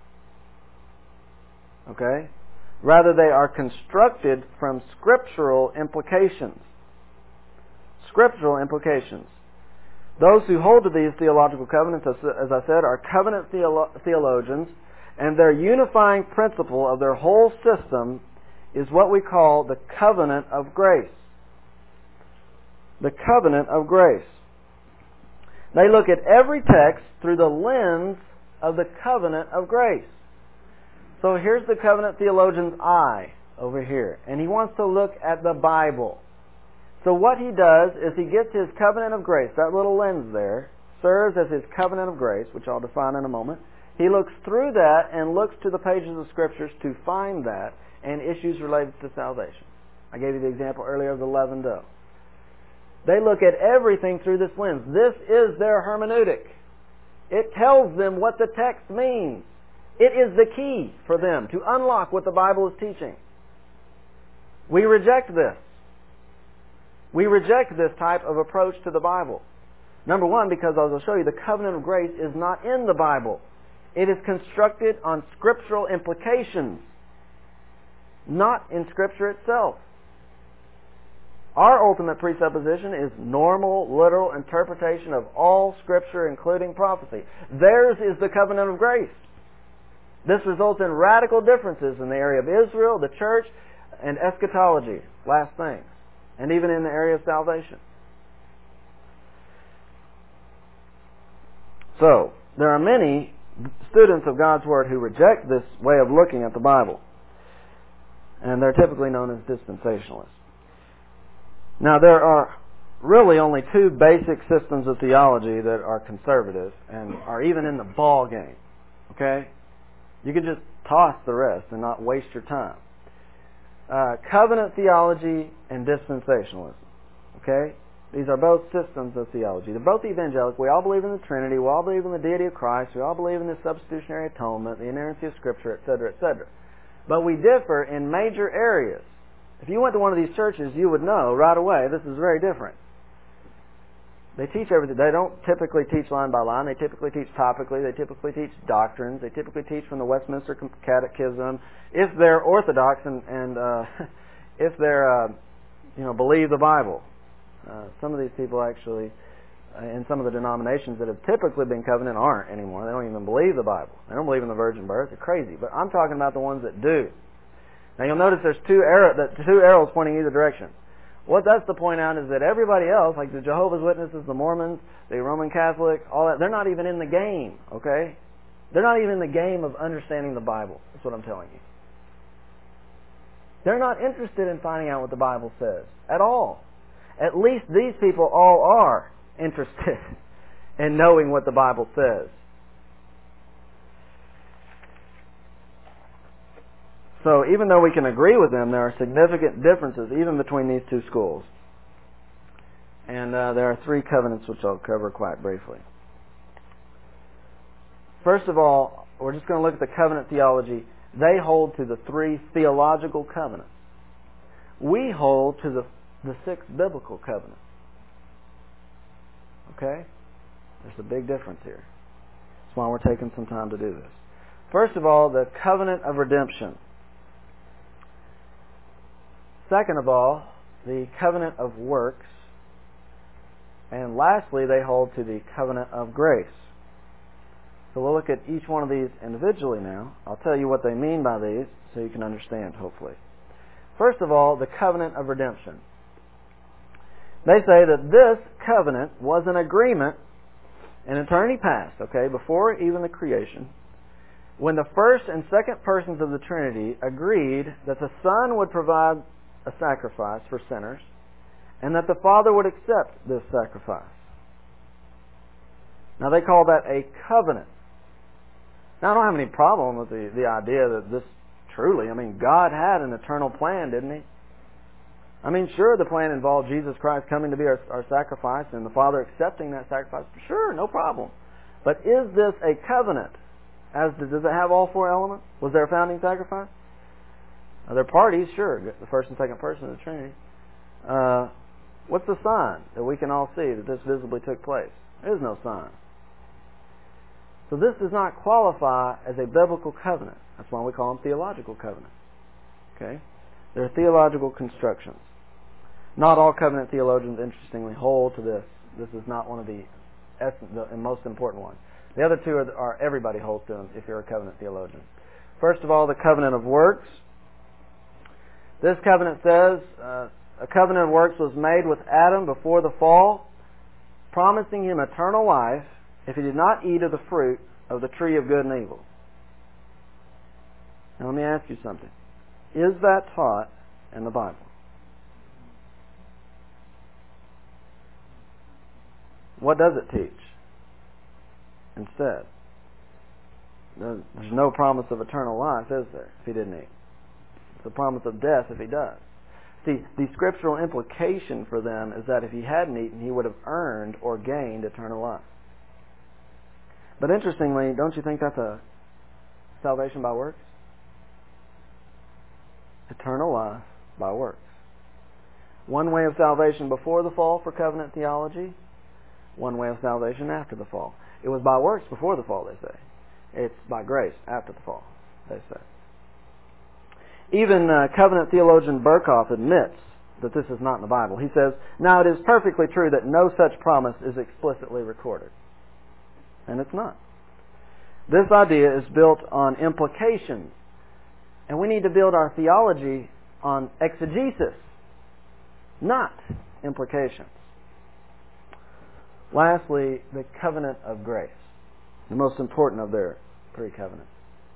Okay? Rather, they are constructed from scriptural implications. Scriptural implications. Those who hold to these theological covenants, as I said, are covenant theologians, and their unifying principle of their whole system is what we call the covenant of grace. The covenant of grace. They look at every text through the lens of the covenant of grace. So here's the covenant theologian's eye over here, and he wants to look at the Bible. So what he does is he gets his covenant of grace, that little lens there, serves as his covenant of grace, which I'll define in a moment. He looks through that and looks to the pages of Scriptures to find that and issues related to salvation. I gave you the example earlier of the leavened dough. They look at everything through this lens. This is their hermeneutic. It tells them what the text means. It is the key for them to unlock what the Bible is teaching. We reject this. We reject this type of approach to the Bible. Number one, because as I'll show you, the covenant of grace is not in the Bible. It is constructed on scriptural implications, not in Scripture itself. Our ultimate presupposition is normal, literal interpretation of all Scripture, including prophecy. Theirs is the covenant of grace. This results in radical differences in the area of Israel, the church, and eschatology, last things, and even in the area of salvation. So, there are many students of God's Word who reject this way of looking at the Bible, and they're typically known as dispensationalists. Now, there are really only 2 basic systems of theology that are conservative and are even in the ball game. Okay? You can just toss the rest and not waste your time. Covenant theology and dispensationalism. Okay? These are both systems of theology. They're both evangelical. We all believe in the Trinity. We all believe in the deity of Christ. We all believe in the substitutionary atonement, the inerrancy of Scripture, etc., etc. But we differ in major areas. If you went to one of these churches, you would know right away this is very different. They teach everything. They don't typically teach line by line. They typically teach topically. They typically teach doctrines. They typically teach from the Westminster Catechism. If they're orthodox and if they're believe the Bible. Some of these people actually, in some of the denominations that have typically been covenant, aren't anymore. They don't even believe the Bible. They don't believe in the virgin birth. They're crazy. But I'm talking about the ones that do. Now you'll notice there's two arrows pointing either direction. What that's to point out is that everybody else, like the Jehovah's Witnesses, the Mormons, the Roman Catholic, all that, they're not even in the game, okay? They're not even in the game of understanding the Bible. That's what I'm telling you. They're not interested in finding out what the Bible says at all. At least these people all are interested in knowing what the Bible says. So even though we can agree with them, there are significant differences even between these 2 schools. And there are 3 covenants which I'll cover quite briefly. First of all, we're just going to look at the covenant theology. They hold to the 3 theological covenants. We hold to the 6 biblical covenants. Okay? There's a big difference here. That's why we're taking some time to do this. First of all, the covenant of redemption. Second of all, the covenant of works. And lastly, they hold to the covenant of grace. So we'll look at each one of these individually now. I'll tell you what they mean by these so you can understand, hopefully. First of all, the covenant of redemption. They say that this covenant was an agreement in eternity past, okay, before even the creation, when the first and second persons of the Trinity agreed that the Son would provide a sacrifice for sinners and that the Father would accept this sacrifice. Now they call that a covenant. Now I don't have any problem with the idea that this truly, God had an eternal plan, didn't He? Sure, the plan involved Jesus Christ coming to be our sacrifice and the Father accepting that sacrifice. Sure, no problem. But is this a covenant? Does it have all four elements? Was there a founding sacrifice? Are there parties? Sure, the first and second person of the Trinity. What's the sign that we can all see that this visibly took place? There is no sign. So this does not qualify as a biblical covenant. That's why we call them theological covenants. Okay? They're theological constructions. Not all covenant theologians, interestingly, hold to this. This is not one of the most important ones. The other two are everybody holds to them if you're a covenant theologian. First of all, the covenant of works. This covenant says a covenant of works was made with Adam before the fall, promising him eternal life if he did not eat of the fruit of the tree of good and evil. Now let me ask you something. Is that taught in the Bible? What does it teach instead? There's no promise of eternal life, is there, if he didn't eat? It's a promise of death if he does. See, the scriptural implication for them is that if he hadn't eaten, he would have earned or gained eternal life. But interestingly, don't you think that's a salvation by works? Eternal life by works. One way of salvation before the fall for covenant theology, one way of salvation after the fall. It was by works before the fall, they say. It's by grace after the fall, they say. Even covenant theologian Berkhoff admits that this is not in the Bible. He says, "Now it is perfectly true that no such promise is explicitly recorded." And it's not. This idea is built on implications. And we need to build our theology on exegesis, not implications. Lastly, the covenant of grace, the most important of their three covenants.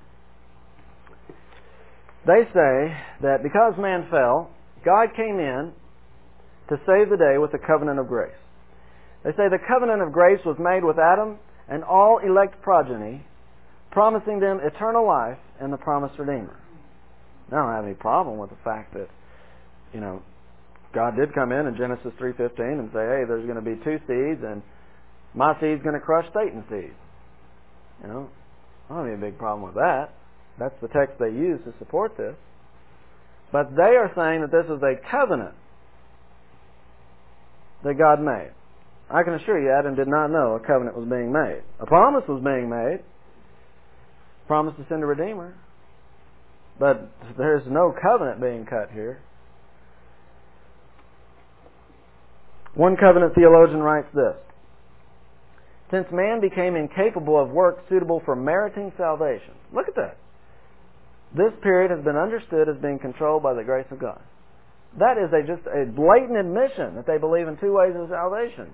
They say that because man fell, God came in to save the day with the covenant of grace. They say the covenant of grace was made with Adam and all elect progeny, promising them eternal life and the promised Redeemer. I don't have any problem with the fact that, God did come in Genesis 3:15 and say, hey, there's going to be two seeds and my seed's going to crush Satan's seed. I don't have any big problem with that. That's the text they use to support this. But they are saying that this is a covenant that God made. I can assure you, Adam did not know a covenant was being made. A promise was being made. Promise to send a Redeemer. But there's no covenant being cut here. One covenant theologian writes this: since man became incapable of work suitable for meriting salvation. Look at that. This period has been understood as being controlled by the grace of God. That is just a blatant admission that they believe in two ways of salvation.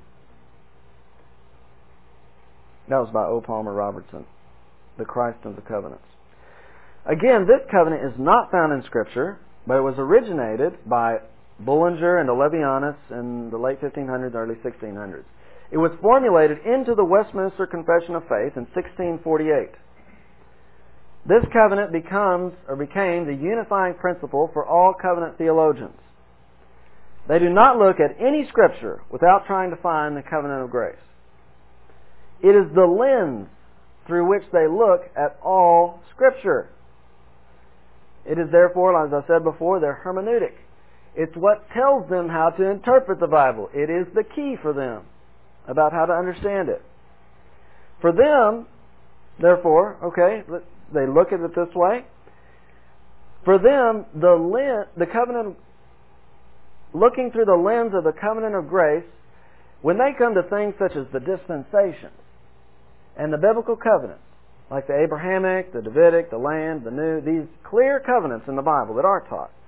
That was by O. Palmer Robertson, The Christ of the Covenants. Again, this covenant is not found in Scripture, but it was originated by Bullinger and Olevianus in the late 1500s, early 1600s. It was formulated into the Westminster Confession of Faith in 1648. This covenant became the unifying principle for all covenant theologians. They do not look at any Scripture without trying to find the covenant of grace. It is the lens through which they look at all Scripture. It is therefore, as I said before, their hermeneutic. It's what tells them how to interpret the Bible. It is the key for them about how to understand it. For them, therefore, they look at it this way. For them, the covenant, looking through the lens of the covenant of grace, when they come to things such as the dispensations and the biblical covenants, like the Abrahamic, the Davidic, the land, the new, these clear covenants in the Bible that are taught,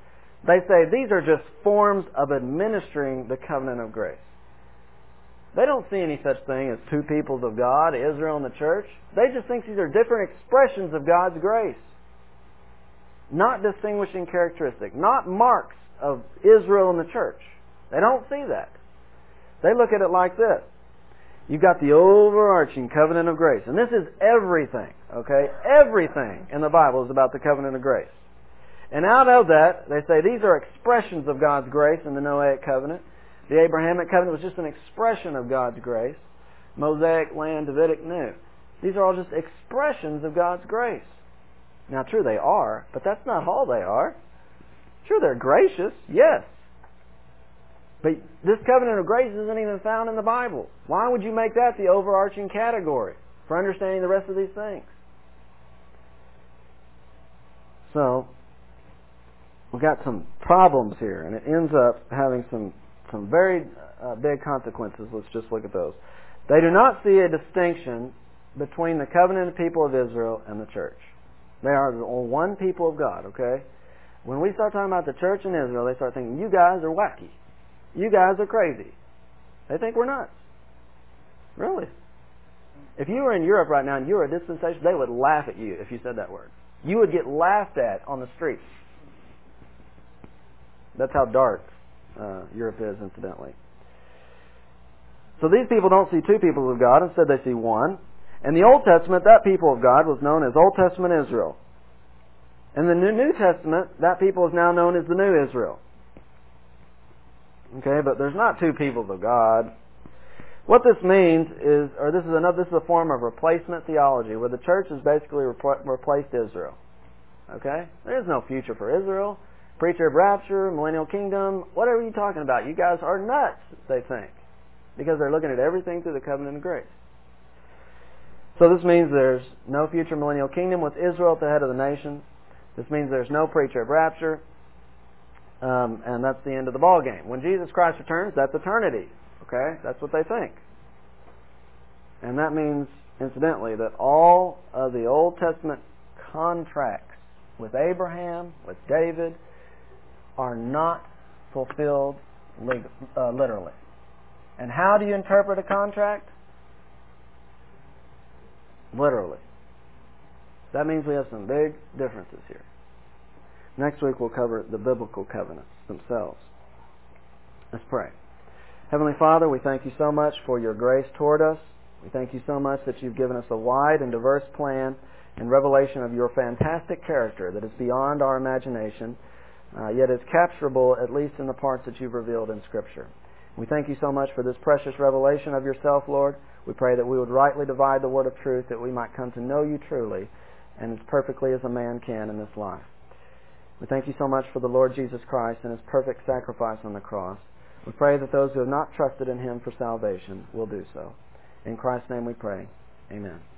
They say these are just forms of administering the covenant of grace. They don't see any such thing as two peoples of God, Israel and the church. They just think these are different expressions of God's grace. Not distinguishing characteristic, not marks of Israel and the church. They don't see that. They look at it like this. You've got the overarching covenant of grace. And this is everything, okay? Everything in the Bible is about the covenant of grace. And out of that, they say these are expressions of God's grace in the Noahic covenant. The Abrahamic covenant was just an expression of God's grace. Mosaic, land, Davidic, new. These are all just expressions of God's grace. Now, true they are, but that's not all they are. Sure, they're gracious, yes. But this covenant of grace isn't even found in the Bible. Why would you make that the overarching category for understanding the rest of these things? So, we've got some problems here, and it ends up having some very big consequences. Let's just look at those. They do not see a distinction between the covenanted people of Israel and the church. They are all one people of God, okay? When we start talking about the church in Israel, they start thinking, you guys are wacky. You guys are crazy. They think we're nuts. Really. If you were in Europe right now and you were a dispensation, they would laugh at you if you said that word. You would get laughed at on the streets. That's how dark Europe is, incidentally. So these people don't see two peoples of God. Instead, they see one. In the Old Testament, that people of God was known as Old Testament Israel. In the New Testament, that people is now known as the New Israel. Okay, but there's not two peoples of God. What this means is, this is a form of replacement theology, where the church has basically replaced Israel. Okay? There is no future for Israel. Preacher of rapture, millennial kingdom, whatever you're talking about. You guys are nuts, they think. Because they're looking at everything through the covenant of grace. So this means there's no future millennial kingdom with Israel at the head of the nation. This means there's no preacher of rapture. And that's the end of the ball game. When Jesus Christ returns, that's eternity. Okay? That's what they think. And that means, incidentally, that all of the Old Testament contracts with Abraham, with David, are not fulfilled literally. And how do you interpret a contract? Literally. That means we have some big differences here. Next week we'll cover the biblical covenants themselves. Let's pray. Heavenly Father, we thank you so much for your grace toward us. We thank you so much that you've given us a wide and diverse plan and revelation of your fantastic character that is beyond our imagination, yet is capturable at least in the parts that you've revealed in Scripture. We thank you so much for this precious revelation of yourself, Lord. We pray that we would rightly divide the word of truth, that we might come to know you truly and as perfectly as a man can in this life. We thank you so much for the Lord Jesus Christ and his perfect sacrifice on the cross. We pray that those who have not trusted in him for salvation will do so. In Christ's name we pray. Amen.